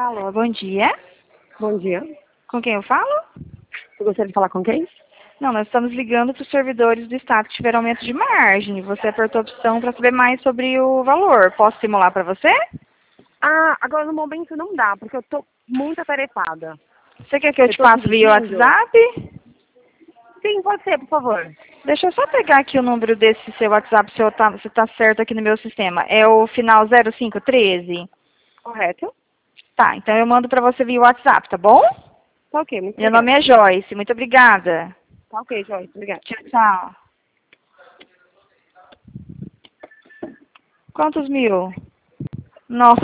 Alô, bom dia. Bom dia. Com quem eu falo? Você gostaria de falar com quem? Não, nós estamos ligando para os servidores do Estado que tiveram aumento de margem. Você apertou a opção para saber mais sobre o valor. Posso simular para você? Ah, agora no momento não dá, porque eu tô muito atarefada. Você quer que eu te tô passe via dirigindo. WhatsApp? Sim, pode ser, por favor. Deixa eu só pegar aqui o número desse seu WhatsApp, se tá certo aqui no meu sistema. É o final 0513? Correto? Tá, então eu mando para você via WhatsApp, tá bom? Tá ok, muito Meu nome obrigada. é Joyce. Muito obrigada. Tá ok, Joyce, obrigada. Tchau, tchau. Quantos mil? Nossa.